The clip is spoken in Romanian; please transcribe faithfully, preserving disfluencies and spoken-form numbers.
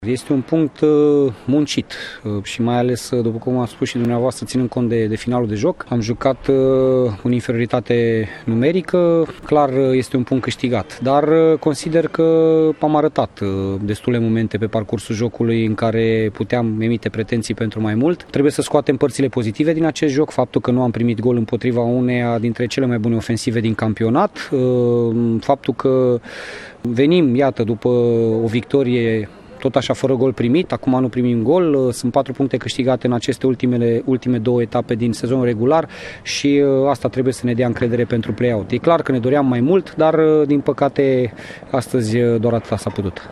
Este un punct muncit și mai ales, după cum am spus și dumneavoastră, ținând cont de, de finalul de joc. Am jucat în inferioritate numerică, clar este un punct câștigat, dar consider că am arătat destule momente pe parcursul jocului în care puteam emite pretenții pentru mai mult. Trebuie să scoatem părțile pozitive din acest joc, faptul că nu am primit gol împotriva uneia dintre cele mai bune ofensive din campionat, faptul că venim, iată, după o victorie tot așa fără gol primit, acum nu primim gol, sunt patru puncte câștigate în aceste ultimele, ultime două etape din sezonul regular și asta trebuie să ne dea încredere pentru play-out. E clar că ne doream mai mult, dar din păcate astăzi doar atâta s-a putut.